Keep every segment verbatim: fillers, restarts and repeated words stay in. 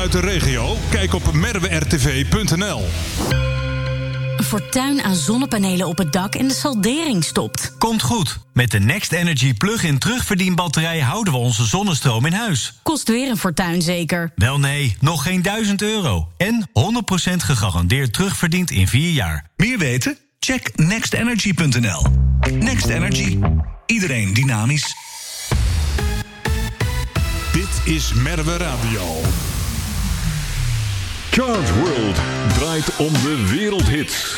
uit de regio? Kijk op merwe r t v punt n l. Fortuin aan zonnepanelen op het dak en de saldering stopt. Komt goed. Met de Next Energy plug-in terugverdienbatterij houden we onze zonnestroom in huis. Kost weer een fortuin zeker? Wel nee, nog geen duizend euro. En honderd procent gegarandeerd terugverdiend in vier jaar. Meer weten? Check next energy punt n l. Next Energy. Iedereen dynamisch. Dit is Merwe Radio. Charge World draait om de wereldhits.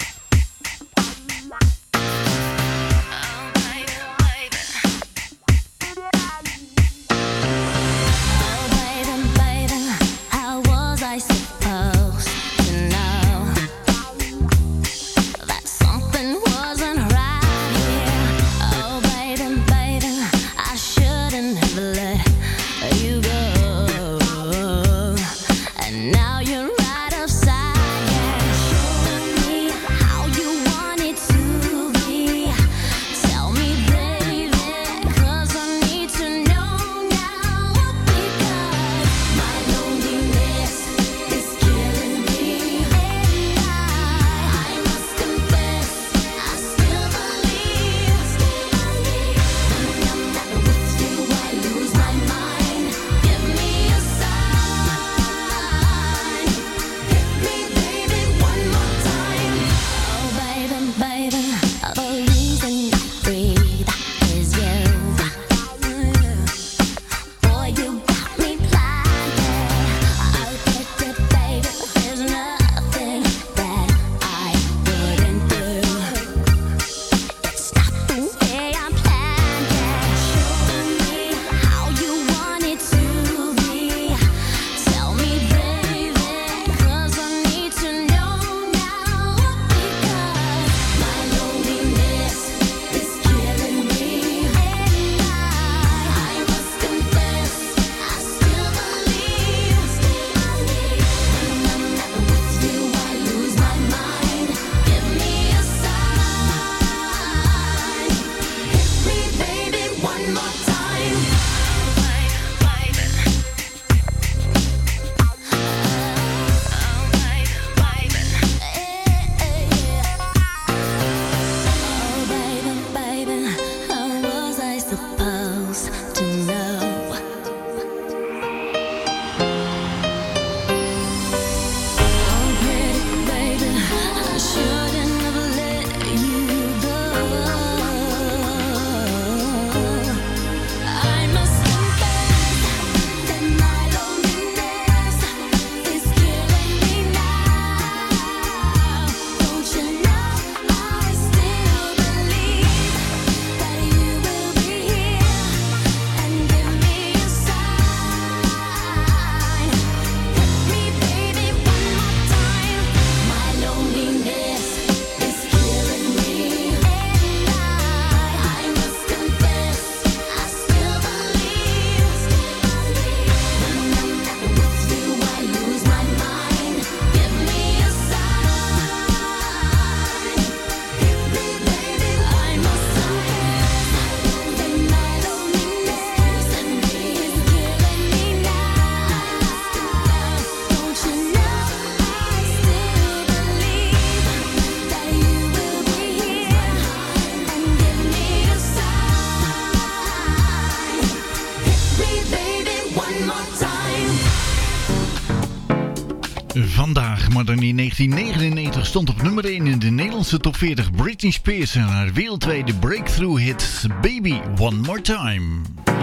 Vandaag, maar dan in negentien negenennegentig, stond op nummer één in de Nederlandse top veertig Britney Spears en haar wereldwijde breakthrough hit Baby One More Time.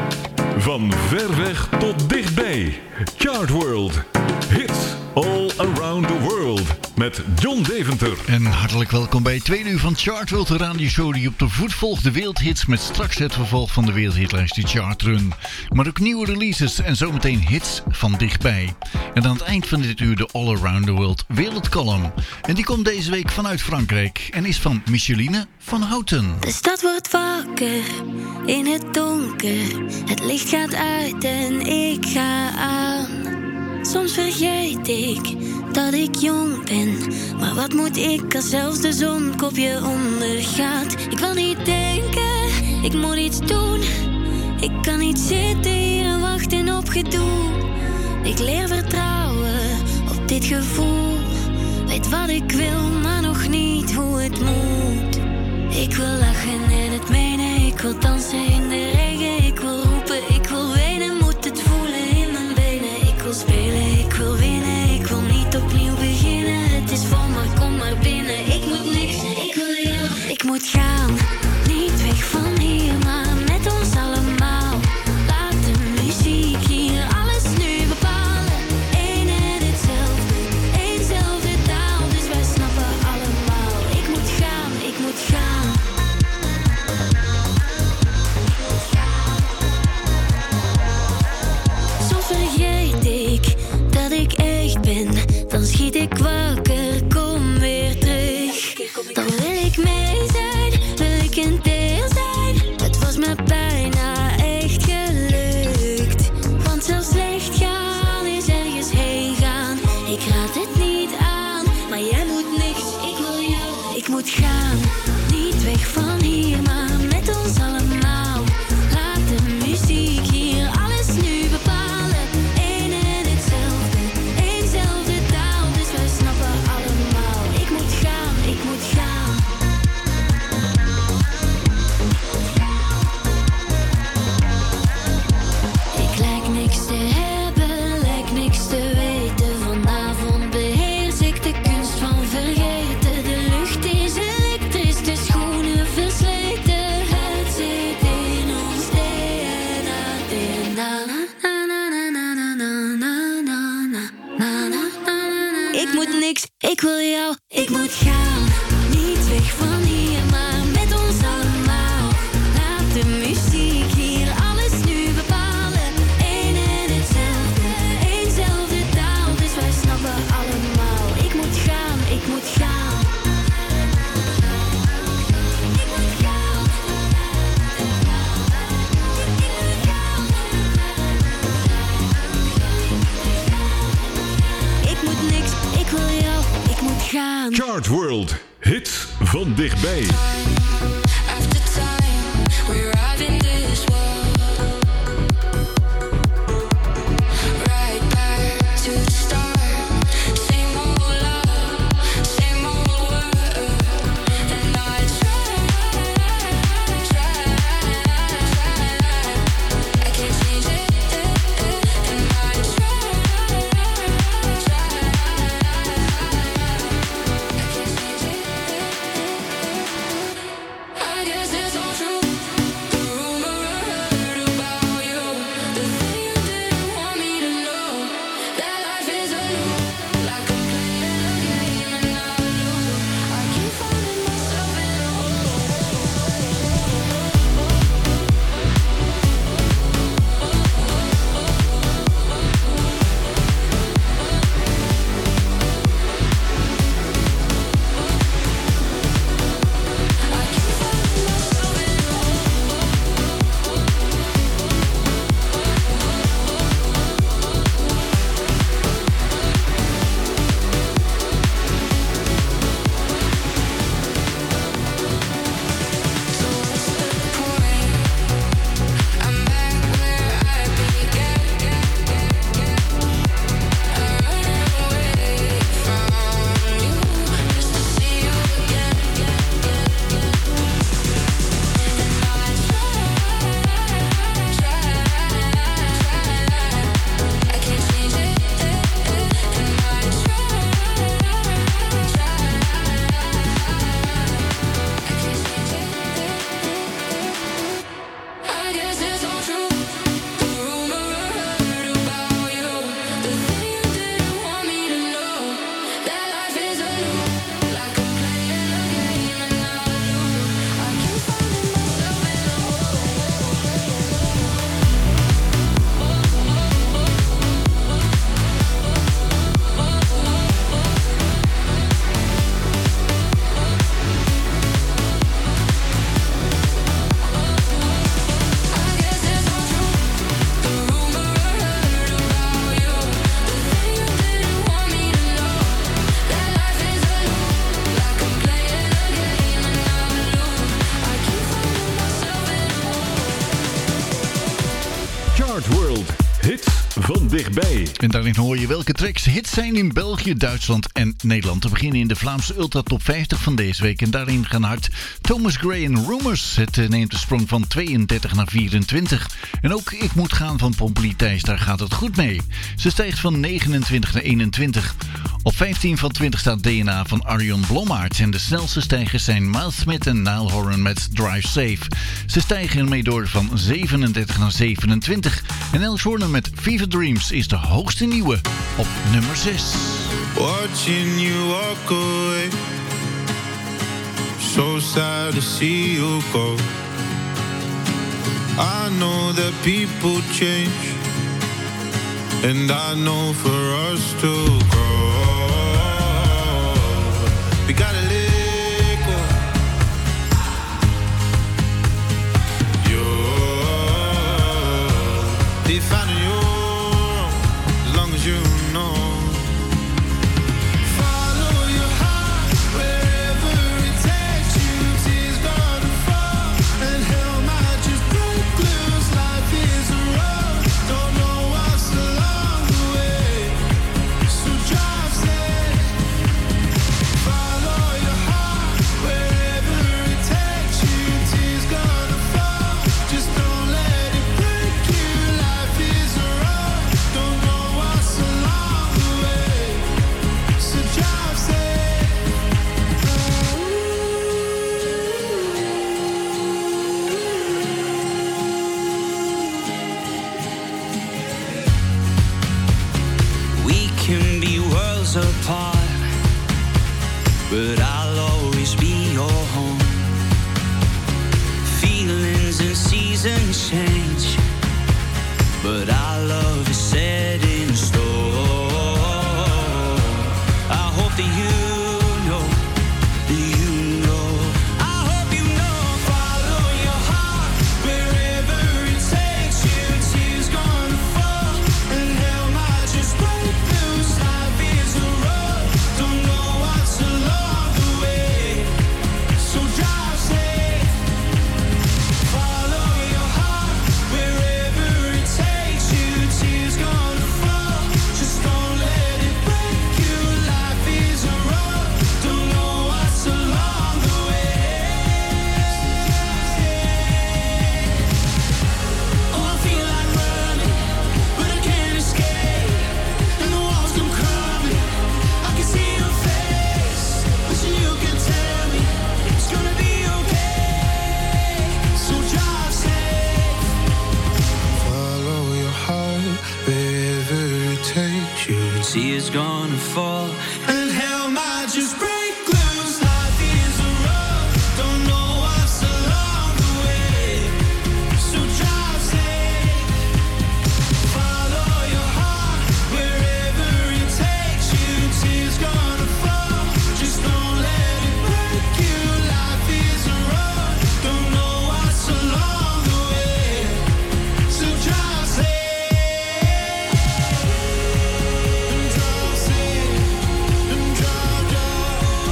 Van ver weg tot dichtbij. Chart World. Hits all around the world. Met John Deventer. En hartelijk welkom bij het tweede uur van Chart World, de radioshow die op de voet volgt de wereldhits met straks het vervolg van de wereldhitlijst, die Chart Run. Maar ook nieuwe releases en zometeen hits van dichtbij. En aan het eind van dit uur de All Around the World wereldcolumn. En die komt deze week vanuit Frankrijk en is van Micheline van Houten. De stad wordt wakker in het donker. Het licht gaat uit en ik ga aan. Soms vergeet ik dat ik jong ben. Maar wat moet ik als zelfs de zon kopje ondergaat? Ik wil niet denken, ik moet iets doen. Ik kan niet zitten hier en wachten op gedoe. Ik leer vertrouwen. dit gevoel. Weet wat ik wil, maar nog niet hoe het moet. Ik wil lachen en het menen, ik wil dansen in de regen. Ik wil roepen, ik wil wenen, moet het voelen in mijn benen. Ik wil spelen, ik wil winnen, ik wil niet opnieuw beginnen. Het is vol, maar kom maar binnen. Ik moet niks, ik wil jou. Ik moet gaan, niet weg van hier, maar met ons allemaal. Laat de muziek hier alles nu bepalen. Eén en hetzelfde, éénzelfde taal, dus wij snappen allemaal. Ik moet gaan, ik moet gaan. Soms vergeet ik dat ik echt ben. Dan schiet ik wakker, kom weer terug. Dan wil ik mee zijn, wil ik een deel zijn. Het was me bijna echt gelukt. Want zelfs slecht gaan is ergens heen gaan. Ik raad het niet aan, maar jij moet niks. Ik wil jou, ik moet gaan. Niet weg van hier, maar met ons allemaal. Laat de muziek hier alles nu bepalen. Eén en hetzelfde, éénzelfde taal, dus wij snappen allemaal. Ik moet gaan, ik moet gaan. Ik lijk niks te hebben, lijk niks te weten. Vanavond beheers ik de kunst van vergeten. De lucht is elektrisch, de schoenen versleten. Het zit in ons D N A, D N A. Na, na, na, na, na, na, na, na, na, na, na, na, na. Ik moet niks, ik wil jou, ik moet gaan. Niet weg van hier, maar met ons allemaal. Laat de muziek hier alles nu bepalen. Eén en hetzelfde, éénzelfde taal, dus wij snappen allemaal. Ik moet gaan, ik moet gaan. Ik moet gaan. Ik moet niks, ik wil jou, ik moet gaan. Chart World, hits van dichtbij. After time, we arrive in this world. Right back to the start. Same old love, same old world. And I try, try, I can't change it. And I try, try, I can't change it. dichtbij. En daarin hoor je welke tracks hits zijn in België, Duitsland en Nederland. Te beginnen in de Vlaamse Ultra Top vijftig van deze week. En daarin gaan hard Thomas Gray en Rumors. Het neemt de sprong van tweeëndertig naar vierentwintig. En ook Ik Moet Gaan van Pompelie Thijs, daar gaat het goed mee. Ze stijgt van negenentwintig naar eenentwintig. Op vijftien van twintig staat D N A van Arjon Blommaert. En de snelste stijgers zijn Miles Smith en Niall Horan met Drive Safe. Ze stijgen ermee door van zevenendertig naar zevenentwintig. En Els Horner met Fever Dreams is de hoogste nieuwe op nummer zes. Watching you walk away, so sad to see you go. I know that people change, and I know for us to grow, we gotta let go. You're defining your own, as long as you know. Apart, but I'll always be your home. Feelings and seasons change, but our love is set in stone. I hope that you know, that you know. I hope you know. Follow your heart wherever it takes you. Tears gonna fall and hell might just break loose. Life is a road, don't know what's along the way, so drive safe. Follow your heart wherever it takes you. Tears gonna fall, just don't let it break you. Life is a road, don't know what's along the way. Oh, I feel like running, but I can't escape, and the walls come crumbling. I can see your face, but you can tell me it's gonna be okay, so drive safe. Follow your heart wherever it takes you. Tears gonna fall and hell might just break loose. Life is a road, don't know what's along the way, so drive safe. Follow your heart wherever it takes you. Tears gonna fall, just don't let it break you. Life is a road, don't know what's along the way, so drive safe. And drive safe, and drive, drive.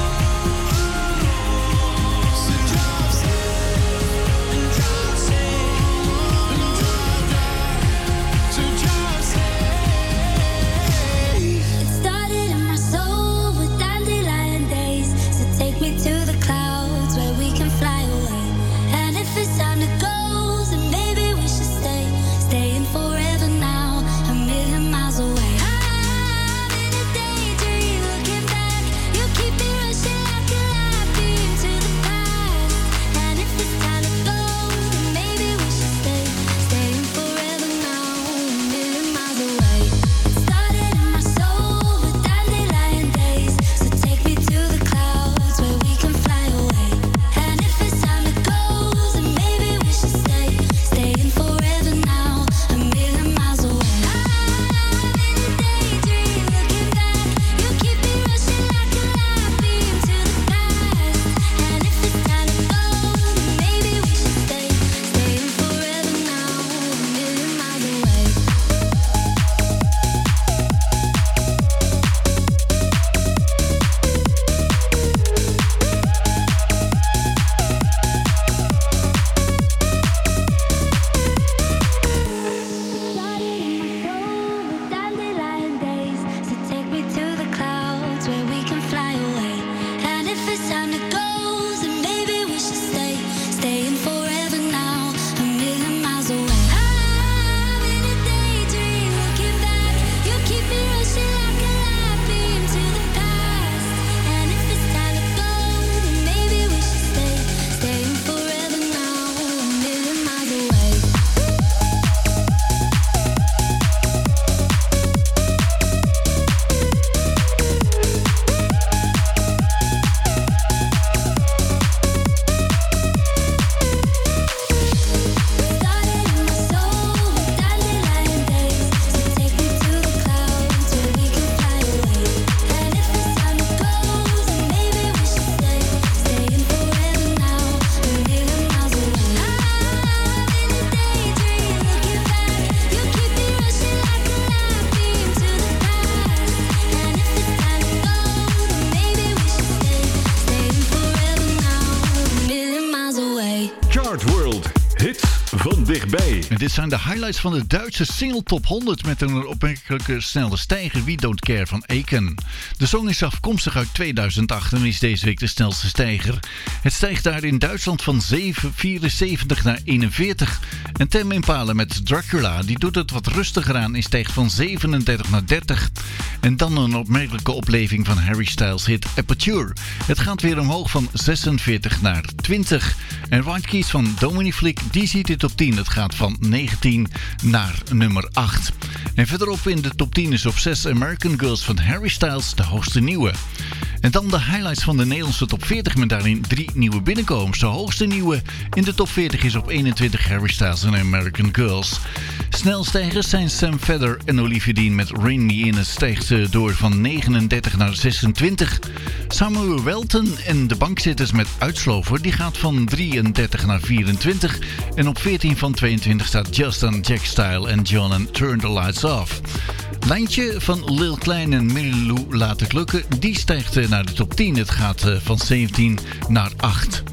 dichtbij. En dit zijn de highlights van de Duitse single top honderd met een opmerkelijke snelle stijger We Don't Care van Aiken. De song is afkomstig uit tweeduizend acht en is deze week de snelste stijger. Het stijgt daar in Duitsland van vierenzeventig naar eenenveertig. En Tame Impala met Dracula, die doet het wat rustiger aan en stijgt van zevenendertig naar dertig. En dan een opmerkelijke opleving van Harry Styles hit Aperture. Het gaat weer omhoog van zesenveertig naar twintig. En White Keys van Dominic Flick, die ziet dit op tien. Het gaat van negentien naar nummer acht. En verderop in de top tien is op zes American Girls van Harry Styles, de hoogste nieuwe. En dan de highlights van de Nederlandse top veertig met daarin drie nieuwe binnenkomers. De hoogste nieuwe in de top veertig is op eenentwintig Harry Styles en American Girls. Snelstijgers zijn Sam Fedder en Olivia Dean met Rain Me In. Het stijgt door van negenendertig naar zesentwintig. Samuel Welton en de bankzitters met Uitslover, die gaat van drieëndertig naar vierentwintig. En op veertien van tweeëntwintig staat Justin, Jack Style en John and Turn the Lights Off. Lijntje van Lil Klein en Mary Lou Laat Het Lukken, die stijgt naar de top tien. Het gaat van zeventien naar acht.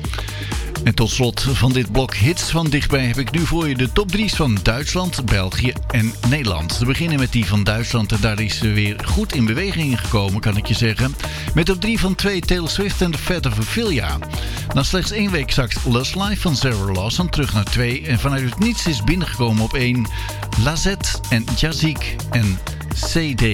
En tot slot van dit blok hits van dichtbij heb ik nu voor je de top drie's van Duitsland, België en Nederland. We beginnen met die van Duitsland en daar is ze weer goed in beweging gekomen, kan ik je zeggen. Met op drie van twee Taylor Swift en The Fat of Ophelia. Na slechts één week zakt Lust Life van Sarah Lawson terug naar twee. En vanuit het niets is binnengekomen op één Lazette en Jazik en C D.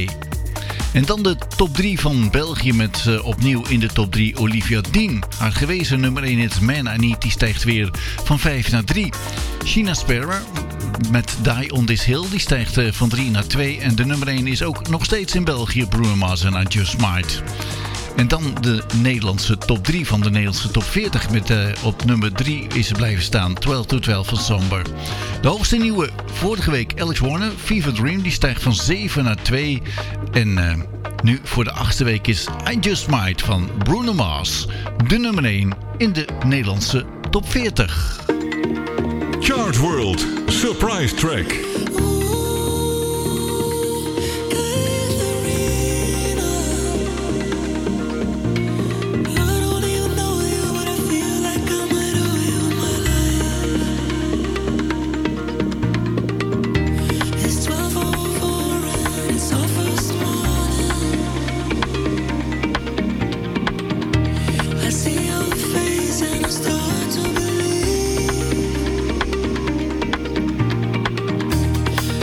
En dan de top drie van België met uh, opnieuw in de top drie Olivia Dean. Haar gewezen nummer één hit Man I Need, die stijgt weer van vijf naar drie. Sheena Sparrow met Die On This Hill, die stijgt uh, van drie naar twee. En de nummer één is ook nog steeds in België Bruno Mars en I Just Might. En dan de Nederlandse top drie van de Nederlandse top veertig. Met uh, op nummer drie is ze blijven staan. twaalf to twaalf van Somber. De hoogste nieuwe vorige week Alex Warner. Fever Dream. Die stijgt van zeven naar twee. En uh, nu voor de achtste week is I Just Might van Bruno Mars. De nummer één in de Nederlandse top veertig. Chart World Surprise Track. Start to believe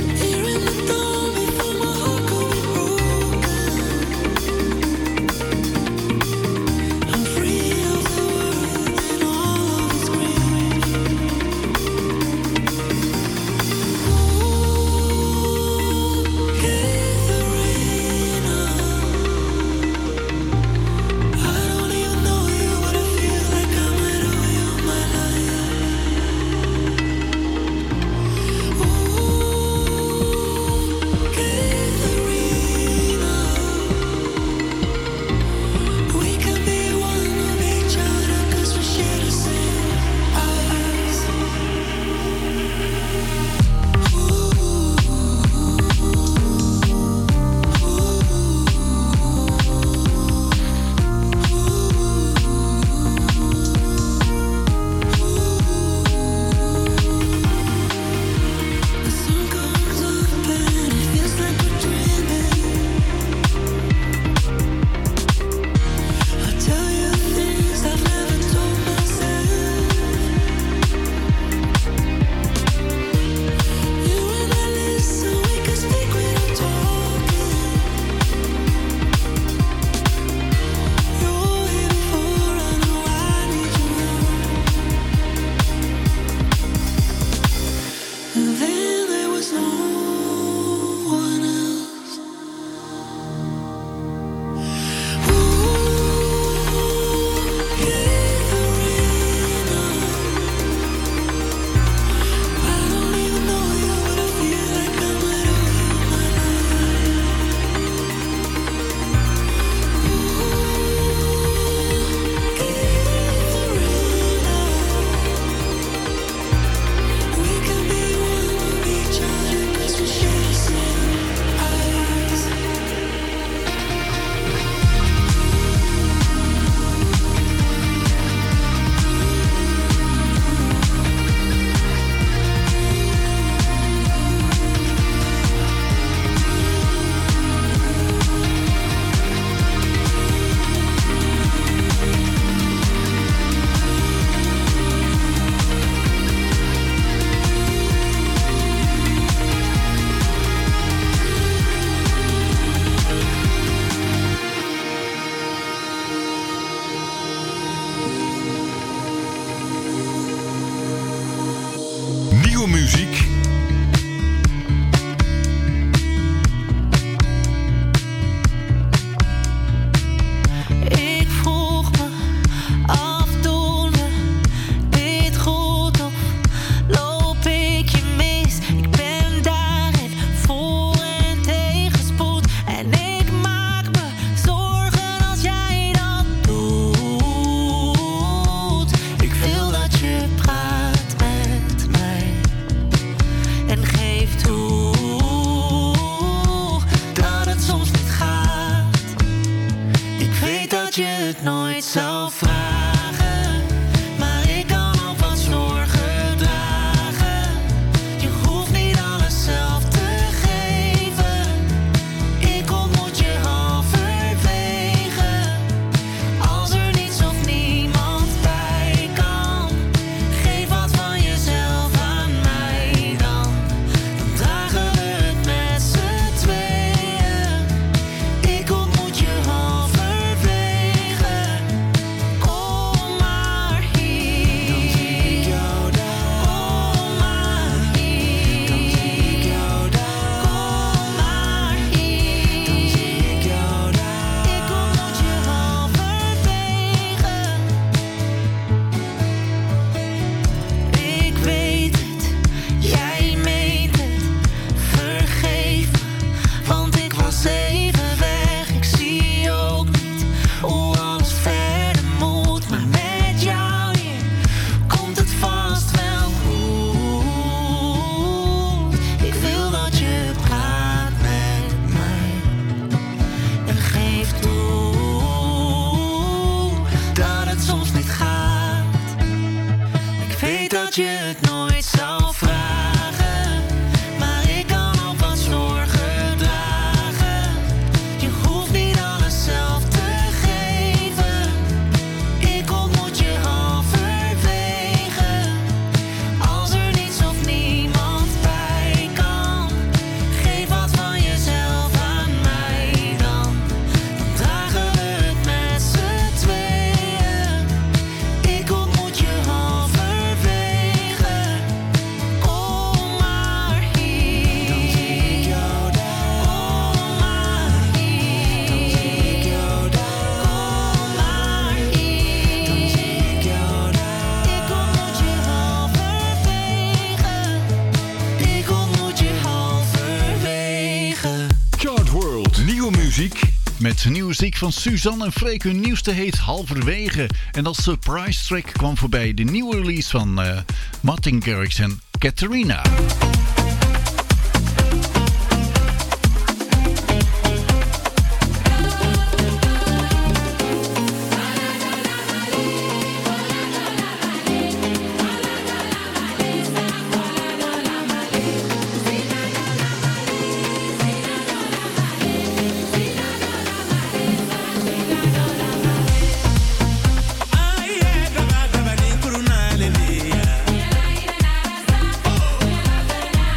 nieuwe muziek. Ik vroeg me af, doen we dit goed of loop ik je mis? Ik ben daarin vol en tegenspoed en ik maak me zorgen als jij dat doet. Ik wil dat je praat met mij en geef toe dat het soms niet gaat. Ik weet dat je het nooit zou vragen, maar ik kan ook wat zorgen dragen. Je hoeft niet alles zelf te geven. Ik ontmoet je halverwege. Als er niets of niemand bij kan, geef wat van jezelf aan mij dan. Dan dragen we het met z'n tweeën. Ik ontmoet je halverwege. Kom maar hier. Dan zie ik jou daar. Kom maar hier. Dan zie ik jou daar. Kom maar hier. Dan zie ik jou daar. Ik ontmoet je halverwege. Ik weet het, jij meent het. Vergeef me, want ik was even weg. Ik zie ook niet hoe alles verder moet, maar met jou hier komt het vast wel goed. Ik wil dat je praat met mij en geef toe dat het soms niet gaat. Ik weet dat je het nooit zou vragen, maar ik kan ook wat zorgen dragen. Je hoeft niet alles zelf te geven. Ik ontmoet je halverwege. Als er niets of niemand bij kan, geef wat van jezelf aan mij dan. Dan dragen we het met z'n tweeën. Ik ontmoet je halverwege. Kom maar hier. Dan zie ik jou daar. Kom maar hier. Dan zie ik jou daar. Kom maar hier. Dan zie ik jou daar. Ik ontmoet je halverwege. Ik ontmoet je halverwege. Chart World, nieuwe muziek. Met nieuwe muziek van Suzanne en Freek. Hun nieuwste heet Halverwege. En als surprise track kwam voorbij de nieuwe release van uh, Martin Garrix en Catharina. Ay,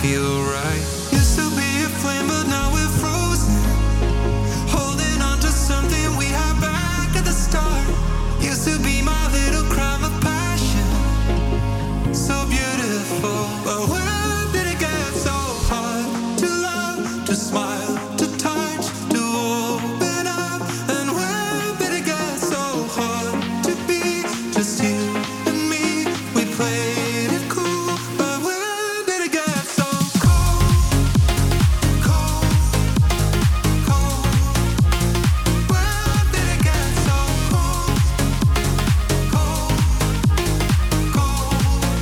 feel right. Used to be a flame, but now we're frozen. Holding on to something we had back at the start. Used to be my little crime of passion. So beautiful, but when did it get so hard to love, to smile, to touch, to open up? And when did it get so hard to be just you and me? We played it cool, but when did it get so cold? Cold, cold. When did it get so cold? Cold, cold.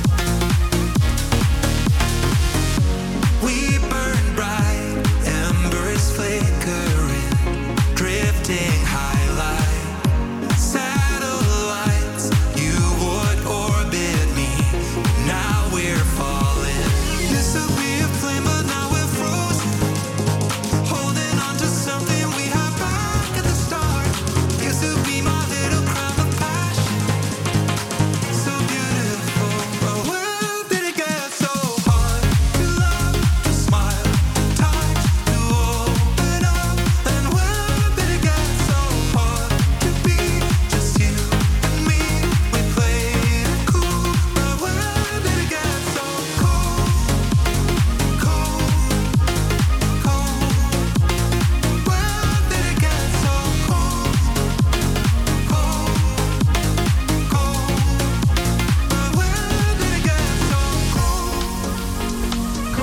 We burn bright, embers flickering, drifting highlight. Satellites, you would orbit me. Now we're falling. Used to be a flame, but now we're frozen. Holding on to something we had back at the start. Used to be my little crime of passion. So beautiful, but when did it get so hard to love, to smile, to touch, to open up? And when did it get so hard to be just you and me? We played it cool, but when did it get so cold? Cold, cold. When did it get so cold? Cold, cold. But when did it get so cold?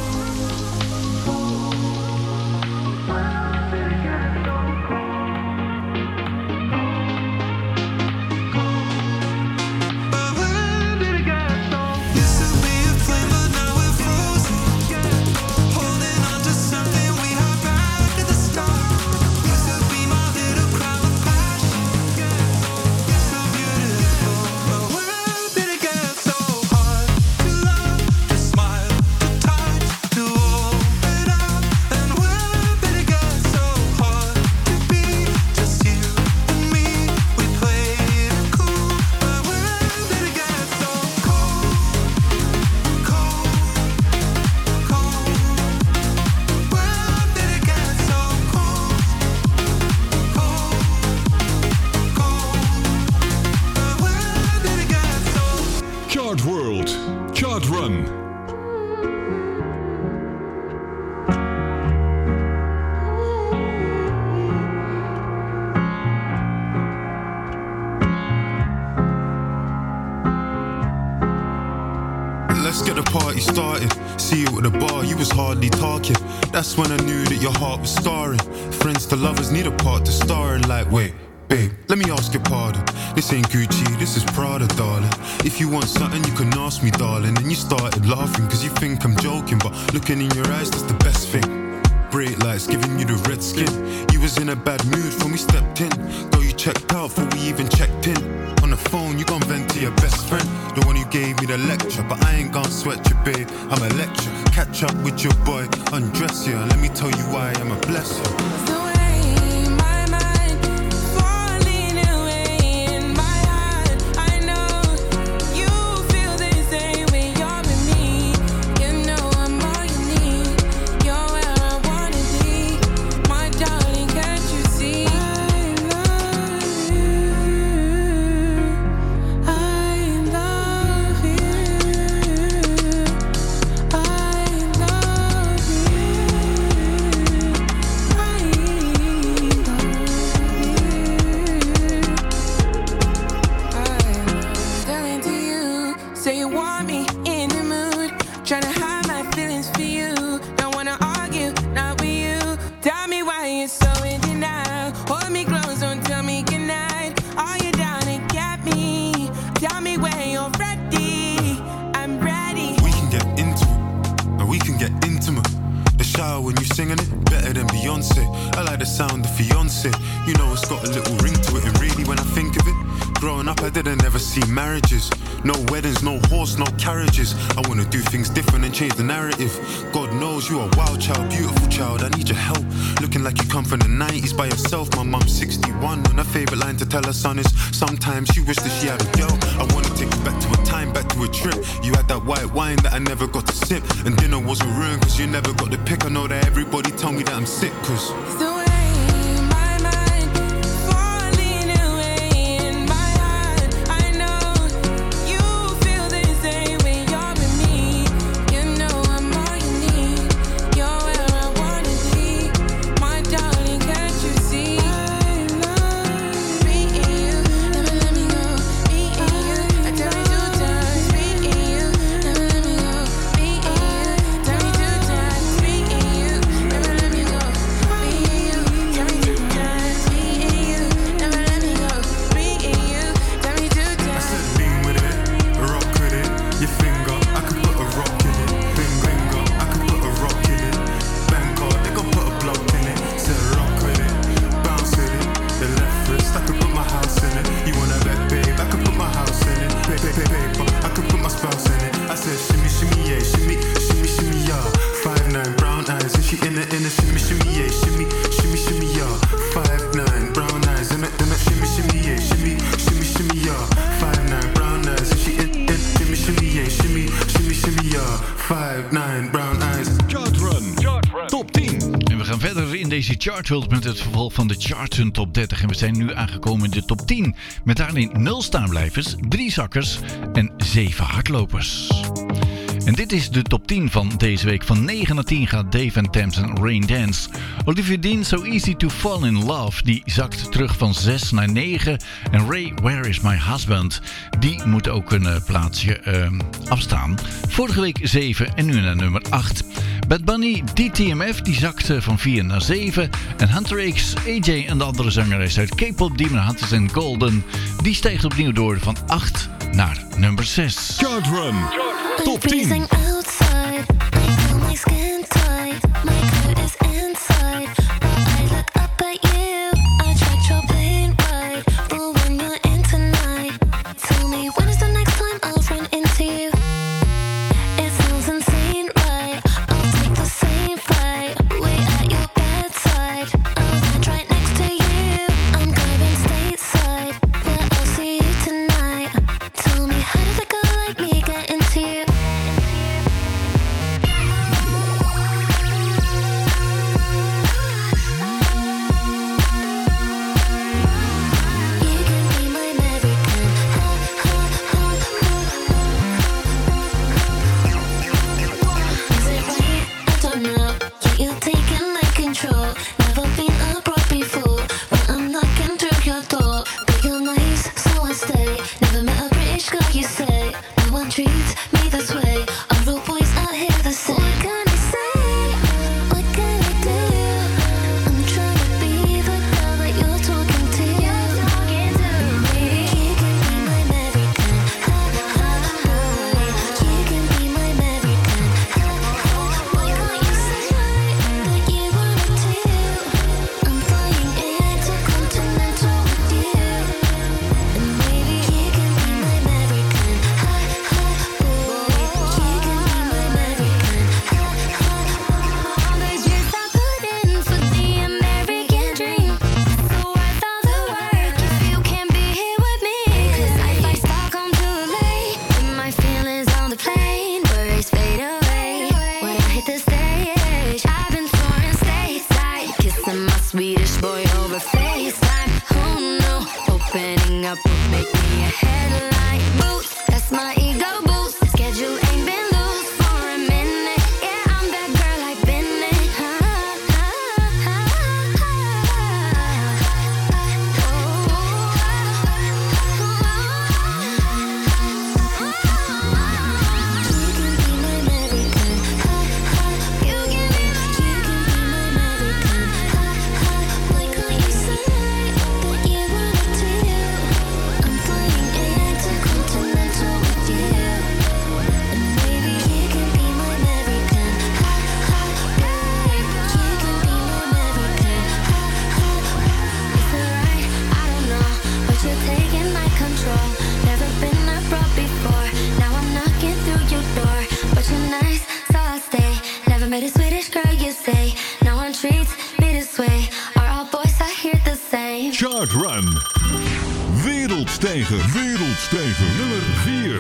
But when did it get so cold? Used to be a flame, but now we're frozen. Holding on to something we had back at the start. Used to be my little crime of passion. So beautiful, but when did it get so hard to love, to smile, to touch, to open up? And when did it get so hard to be just you and me? We played it cool, but when did it get so cold? Cold, cold. When did it get so cold? Cold, cold. But when did it get so Chart World, Chart Run. Let's get the party started. See you at the bar, you was hardly talking. That's when I knew that your heart was scarring. Friends to lovers need a part to star in. Like, wait, babe, let me ask your pardon. This ain't Gucci, this is Prada, darling. If you want something, you can ask me, darling. And you started laughing, cause you think I'm joking. But looking in your eyes, that's the best thing. Bright lights giving you the red skin. You was in a bad mood when we stepped in. Got you checked out before we even checked in. On the phone, you gon' vent to your best friend, the one who gave me the lecture. But I ain't gon' sweat you, babe, I'm a lecture. Catch up with your boy, undress you, and let me tell you why I'm a blessing. When you singing it, better than Beyonce. I like the sound of fiance. You know it's got a little ring to it, and really when I think of it, growing up, I didn't ever see marriages. No weddings, no horse, no carriages. I wanna do things different and change the narrative. God knows you are a wild child, beautiful child, I need your help. Looking like you come from the nineties by yourself. My mum's sixty-one and her favourite line to tell her son is sometimes she wished that she had a girl. I wanna take you back to a time, back to a trip. You had that white wine that I never got to sip, and dinner wasn't ruined cause you never got the pick. I know that everybody tell me that I'm sick cause Chartworld met het vervolg van de Chartsun Top dertig. En we zijn nu aangekomen in de top tien. Met daarin nul staanblijvers, drie zakkers en zeven hardlopers. En dit is de top tien van deze week. Van negen naar tien gaat Dave and Tamsin Rain Dance. Olivia Dean, So Easy to Fall in Love. Die zakt terug van zes naar negen. En Ray, Where is My Husband? Die moet ook een uh, plaatsje uh, afstaan. Vorige week zeven en nu naar nummer acht. Bad Bunny, D T M F, die zakt van vier naar zeven. En Hunter X, A J en de andere zangeres uit K-pop, Demon Hunters and Golden, die stijgt opnieuw door van acht naar nummer zes. Chartrun, top tien. Yeah. control. Never been that broad before. Now I'm knocking through your door. But you're nice, so I'll stay. Never met a Swedish girl, you say. No one treats me this way. Are all boys I hear the same? Chart Run. Wereldstijger, wereldstijger, nummer vier.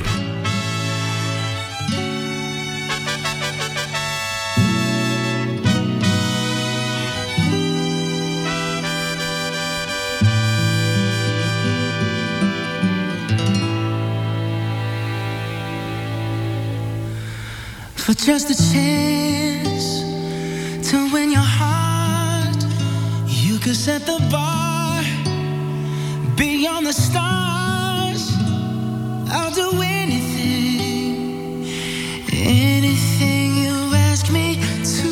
For just a chance to win your heart, you could set the bar beyond the stars. I'll do anything, anything you ask me to.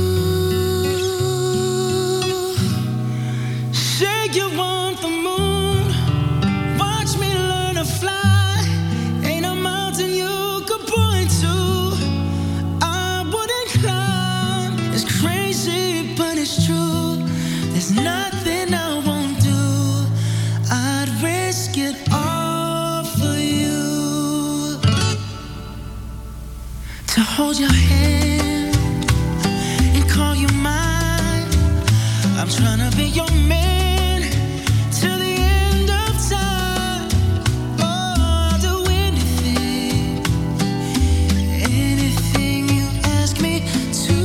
Say you want the moon, watch me learn to fly. Ain't a mountain you could point to true. There's nothing I won't do. I'd risk it all for you. To hold your hand and call you mine. I'm trying to be your man till the end of time. Oh, I'll do anything, anything you ask me to.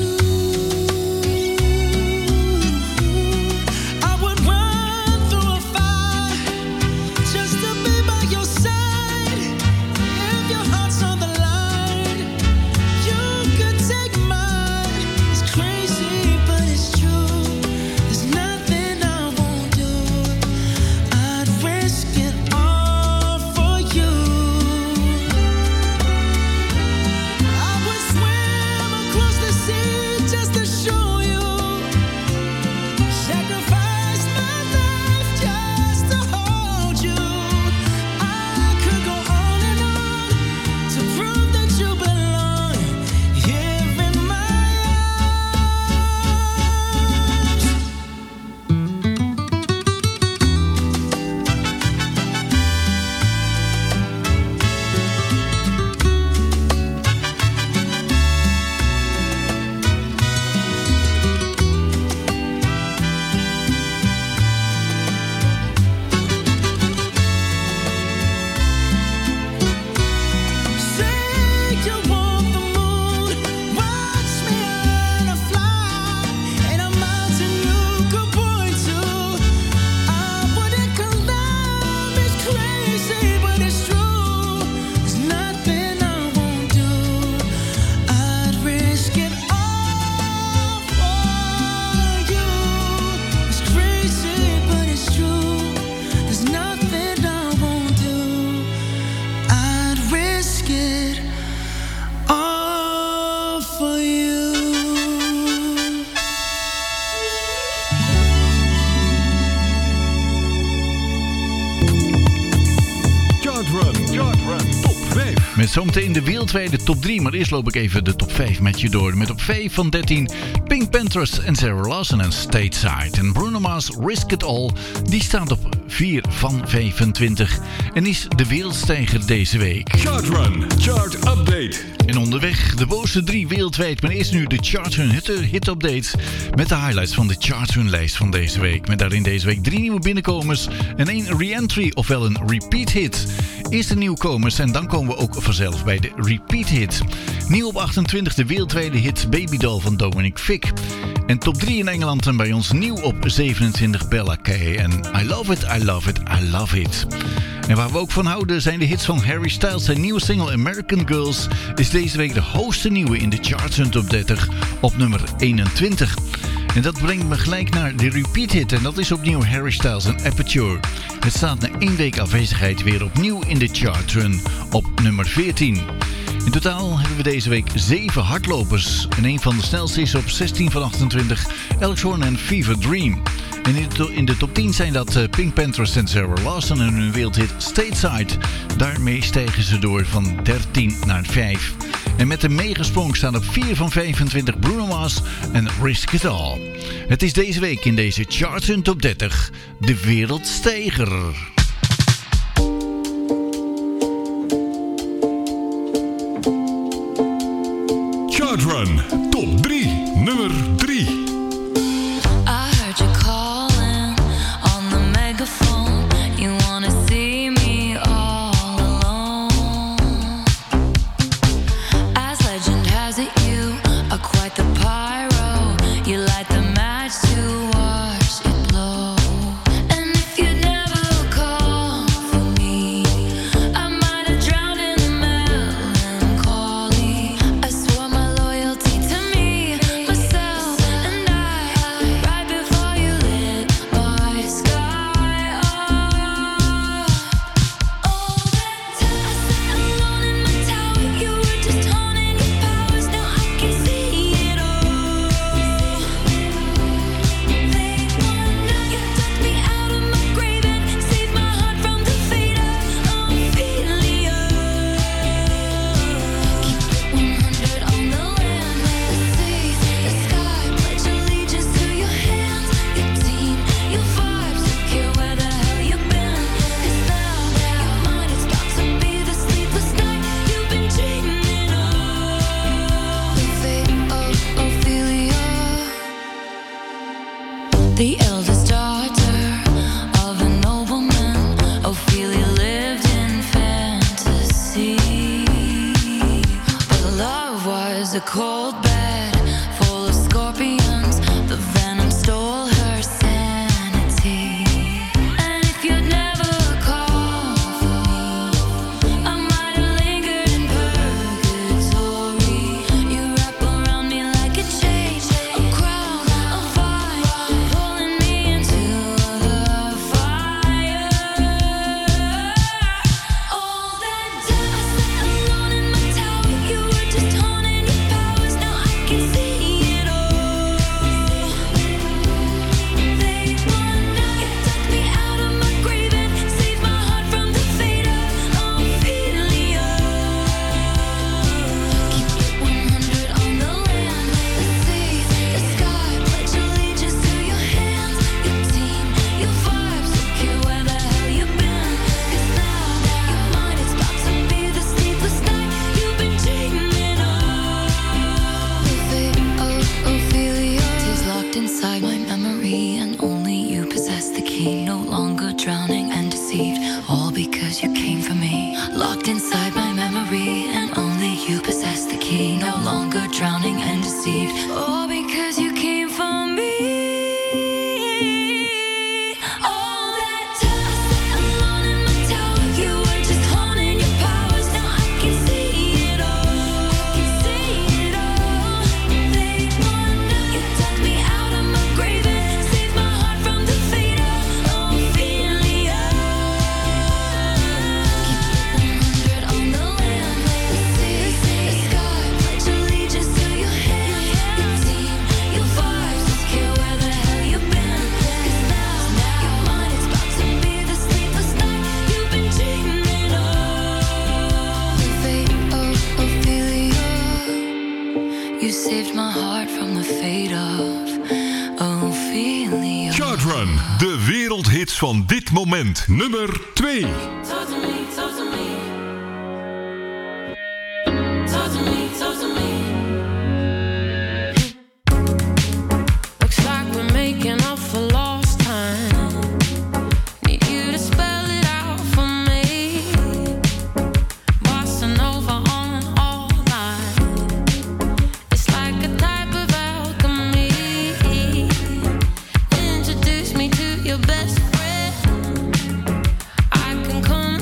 Met zometeen de wereldwijde top drie, maar eerst loop ik even de top vijf met je door. Met op vijf van dertien Pink Panthers en Sarah Lawson en Stateside. En Bruno Mars Risk It All, die staat op vier van vijfentwintig en is de wereldstijger deze week. Chart Run, Chart Update. En onderweg de bovenste drie wereldwijd, maar eerst nu de Chart Run hit, hit updates met de highlights van de Chart Run lijst van deze week. Met daarin deze week drie nieuwe binnenkomers en één re-entry, ofwel een repeat hit. Eerst de nieuwkomers en dan komen we ook vanzelf bij de repeat hit. Nieuw op achtentwintig de wereldwijde hit Baby Doll van Dominic Fick. En top drie in Engeland en bij ons nieuw op zevenentwintig Bella K en I Love It, I Love It, I Love It. En waar we ook van houden zijn de hits van Harry Styles. Zijn nieuwe single American Girls is deze week de hoogste nieuwe in de charts en top dertig op nummer eenentwintig. En dat brengt me gelijk naar de repeat hit en dat is opnieuw Harry Styles en Aperture. Het staat na één week afwezigheid weer opnieuw in de chart run op nummer veertien. In totaal hebben we deze week zeven hardlopers. En een van de snelste is op zestien van achtentwintig Alex Horn en Fever Dream. En in de, to- in de top tien zijn dat uh, Pink Panthers en Sarah Lawson en hun wereldhit Stateside. Daarmee stijgen ze door van dertien naar vijf. En met een megasprong staan op vier van vijfentwintig Bruno Mars en Risk It All. Het is deze week in deze Charts en Top dertig de wereldstijger. Run, top drie, nummer drie. I heard you calling on the megaphone. You wanna see me all alone. As legend has it, you are quite the pyro. You light the match to watch it blow. And if you never call for me, I might have drowned in the melancholy. I swore my loyalty to me, myself, and I. Right before you lit my sky up. All that time I sat alone in my tower. You were just honing your powers. Now I can see it all. They wanna, you took me out of my grave and saved my heart from the fate of Ophelia. Keep it one hundred on the land, the sea, the sky. Pledge allegiance to your hands, your team, your vibes. Don't care where the hell you've been. 'Cause now your mind is about to be the sleepless night you've been dreaming of. The fate of Ophelia. The eldest daughter of a nobleman, Ophelia lived in fantasy. But love was a cold bed full of scorpions. The venom stole her sanity. And if you'd never call for me, I might have lingered in purgatory. You wrap around me like a chain, a crown, a vine, pulling me into the fire. All that time I sat alone in my tower. You were just honing your powers. Now I can see it all. They wanna, you took me out of my grave and saved my heart from the fate of Ophelia. Keep it one hundred on the land, the sea, the sky. Pledge allegiance to your hands, your team, your vibes. Don't care where the hell you've been. 'Cause now your mind is about to be the sleepless night you've been dreaming of. The fate of Ophelia. Tears locked inside my memory, and only you possess the key. No longer drowning and deceived, all because you came for me. Locked inside my memory, and only you possess the key. No longer drowning and deceived, all because you came for me. All that time I sat alone in my tower. You were just honing your powers. Now I can see it all. Can see it all. They wanna, you took me out of my grave and saved my heart from the fate of Ophelia. Keep it one hundred on the land, the sea, the sky. Pledge allegiance to your hands, your team, your vibes. Don't care where the hell you've been. 'Cause now your mind is about to be the sleepless night you've been dreaming of. The fate of Ophelia. You saved my heart from the fate of Ophelia. Chart Run, de wereldhits van dit moment. Nummer twee. Talk to me, talk to me. Talk to me, talk to me. Looks like we're making up for lost time. Need you to spell it out for me. Bossa Nova on all night. It's like a type of alchemy. Introduce me to your best friend. I can come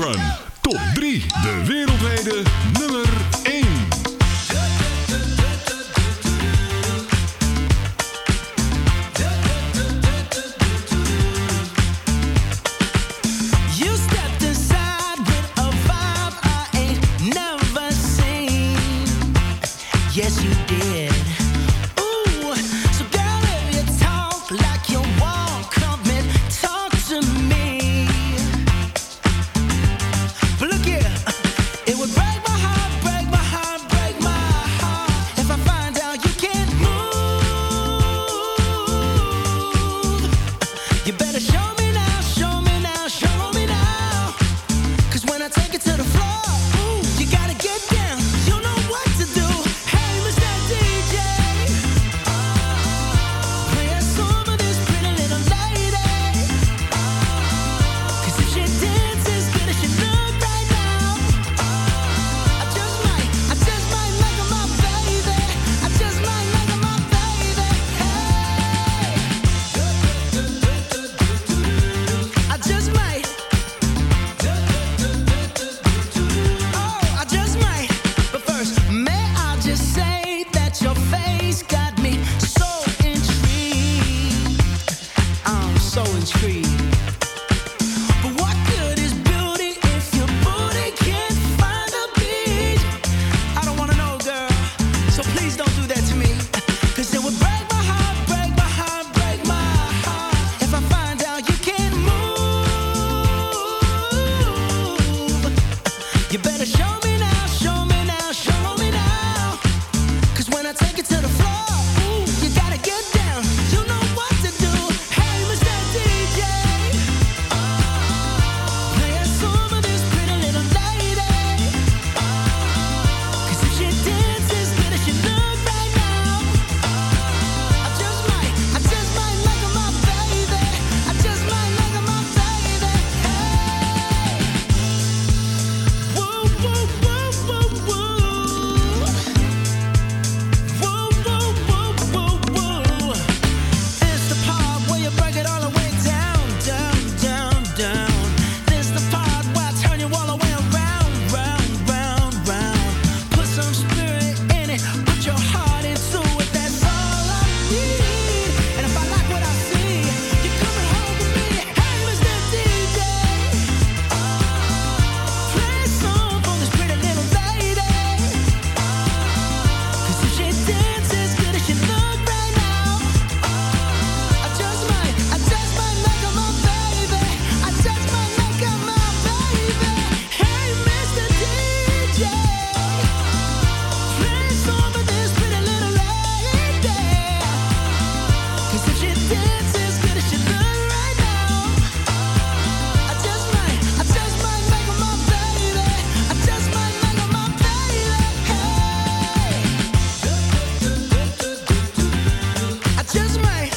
Run. Top drie, de wereldwijde nummer één. You stepped inside with a vibe I ain't never seen. Yes, you did. Ooh, so girl, if you talk like you walk, come and talk to me. But look here, it would break my heart, break my heart, break my heart if I find out you can't move. You better show me now, show me now, show me now. 'Cause when I take it to the floor, ooh, you gotta get down. You know what to do. Hey, Mister D J, play a song for this pretty little lady. 'Cause if she dances good as she look right now, I just might, I just might make her my baby. I just might make her my baby. Hey, I just might. Oh, I just might. But first, may I just say that your face got me so intrigued. I'm so intrigued. But what good is beauty if your booty can't find a beat? I don't wanna know, girl. So please don't do that to me. 'Cause it would break my heart, break my heart, break my heart if I find out you can't move. You better show me now, show me now, show me now. 'Cause when I take it to the floor, ooh, you gotta get down. You know what to do. Hey, Mister D J, play a song for this pretty little lady. 'Cause if she dances good as she look right now, I just might, I just might make her my baby. I just might make her my baby. Hey, woo, woo, woo, woo, woo. Woo, woo, woo, woo, woo. It's the part where you break it all the way down, down, down, down. This the part where I turn you all the way around, round, round, round. Put some spirit in it, put your heart into it. That's all I need. And if I like what I see, you're coming home with me. Hey, Mister D J, play a song for this pretty little lady. 'Cause if she dances good as she look right now, I just might, I just might make her my baby. I just might make her my baby. Hey, Mister D J, play a song for this pretty little lady. 'Cause if she dances good as she look right now, I just might, I just might make her my baby. I just might make her my baby. Hey, I just might.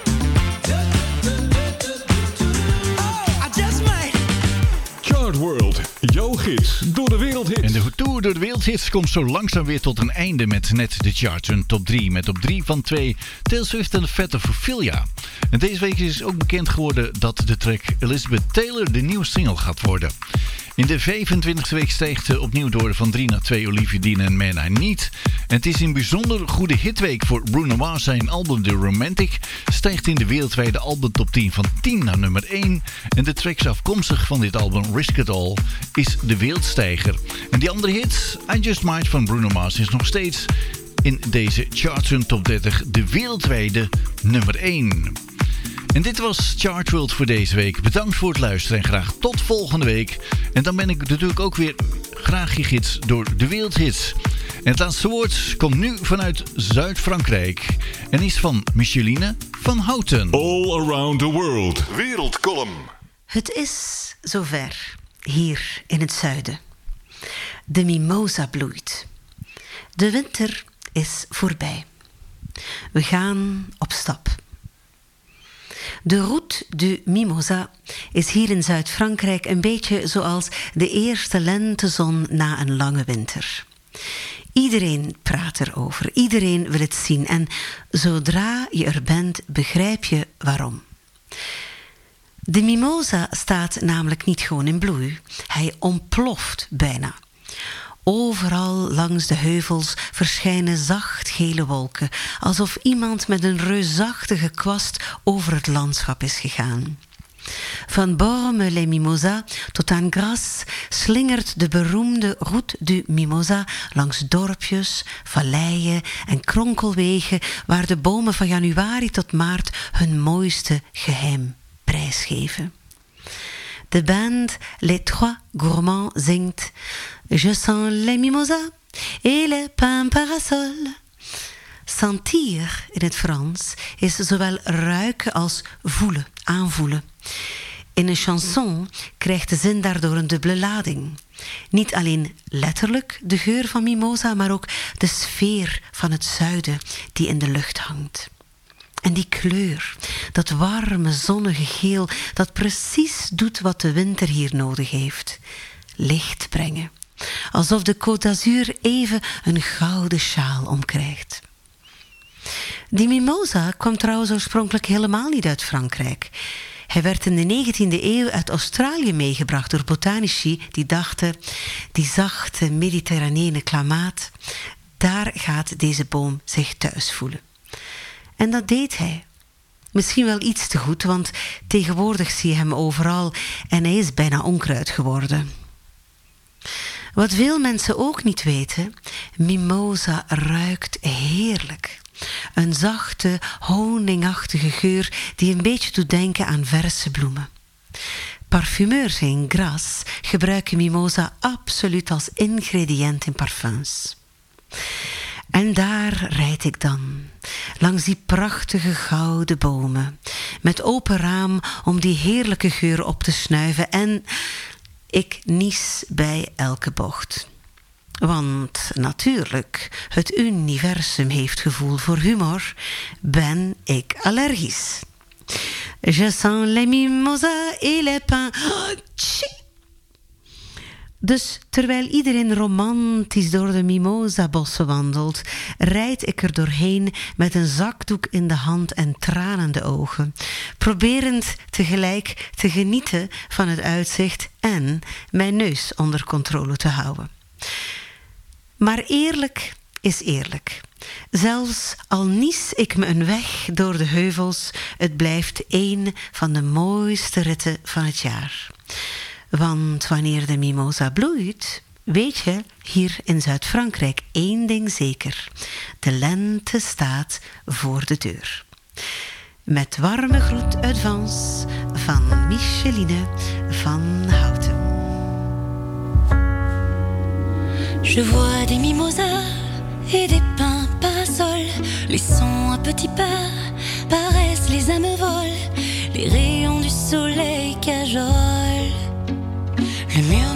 Oh, I just might. Chart World, jouw gids door de wereldhits. En de tour door de wereldhits komt zo langzaam weer tot een einde met net de chart, een top drie. Met op drie van twee Taylor Swift en Vette Ophelia. En deze week is ook bekend geworden dat de track Elizabeth Taylor de nieuwe single gaat worden. In de vijfentwintigste week stijgt hij opnieuw door van drie naar twee Olivia Dean en Man I Need. En het is een bijzonder goede hitweek voor Bruno Mars. Zijn album The Romantic stijgt in de wereldwijde albumtop tien van tien naar nummer één. En de tracks afkomstig van dit album, Risk It All, is de wereldstijger. En die andere hit, I Just Might van Bruno Mars, is nog steeds in deze Charts Top dertig de wereldwijde nummer één. En dit was Chart World voor deze week. Bedankt voor het luisteren en graag tot volgende week. En dan ben ik natuurlijk ook weer graag je gids door de wereldhits. En het laatste woord komt nu vanuit Zuid-Frankrijk en is van Micheline van Houten. All Around the World. Wereldkolom. Het is zover, hier in het zuiden. De mimosa bloeit. De winter is voorbij. We gaan op stap. De Route du Mimosa is hier in Zuid-Frankrijk een beetje zoals de eerste lentezon na een lange winter. Iedereen praat erover, iedereen wil het zien en zodra je er bent begrijp je waarom. De mimosa staat namelijk niet gewoon in bloei. Hij ontploft bijna. Overal langs de heuvels verschijnen zacht gele wolken, alsof iemand met een reusachtige kwast over het landschap is gegaan. Van Bormes-les-Mimosas tot aan Grasse slingert de beroemde Route du Mimosa langs dorpjes, valleien en kronkelwegen waar de bomen van januari tot maart hun mooiste geheim prijsgeven. De band Les Trois Gourmands zingt Je sens les mimosas et les pins parasols. Sentir in het Frans is zowel ruiken als voelen, aanvoelen. In een chanson krijgt de zin daardoor een dubbele lading. Niet alleen letterlijk de geur van mimosa, maar ook de sfeer van het zuiden die in de lucht hangt. En die kleur, dat warme, zonnige geel, dat precies doet wat de winter hier nodig heeft. Licht brengen. Alsof de Côte d'Azur even een gouden sjaal omkrijgt. Die mimosa kwam trouwens oorspronkelijk helemaal niet uit Frankrijk. Hij werd in de negentiende eeuw uit Australië meegebracht door botanici die dachten, die zachte mediterraneene klimaat, daar gaat deze boom zich thuis voelen. En dat deed hij. Misschien wel iets te goed, want tegenwoordig zie je hem overal en hij is bijna onkruid geworden. Wat veel mensen ook niet weten, mimosa ruikt heerlijk. Een zachte, honingachtige geur die een beetje doet denken aan verse bloemen. Parfumeurs in Grasse gebruiken mimosa absoluut als ingrediënt in parfums. En daar rijd ik dan, langs die prachtige gouden bomen, met open raam om die heerlijke geur op te snuiven en ik nies bij elke bocht. Want natuurlijk, het universum heeft gevoel voor humor, ben ik allergisch. Je sens les mimosas et les pins. Oh, tjie. Dus terwijl iedereen romantisch door de mimosa-bossen wandelt, rijd ik er doorheen met een zakdoek in de hand en tranende ogen, proberend tegelijk te genieten van het uitzicht en mijn neus onder controle te houden. Maar eerlijk is eerlijk. Zelfs al nies ik me een weg door de heuvels, het blijft één van de mooiste ritten van het jaar. Want wanneer de mimosa bloeit, weet je hier in Zuid-Frankrijk één ding zeker. De lente staat voor de deur. Met warme groet uit Vence van Micheline van Houten. Je vois des mimosas et des pins parasols. Les sons à petits pas paraissent, les âmes volent. Les rayons du soleil cajolent. Le mur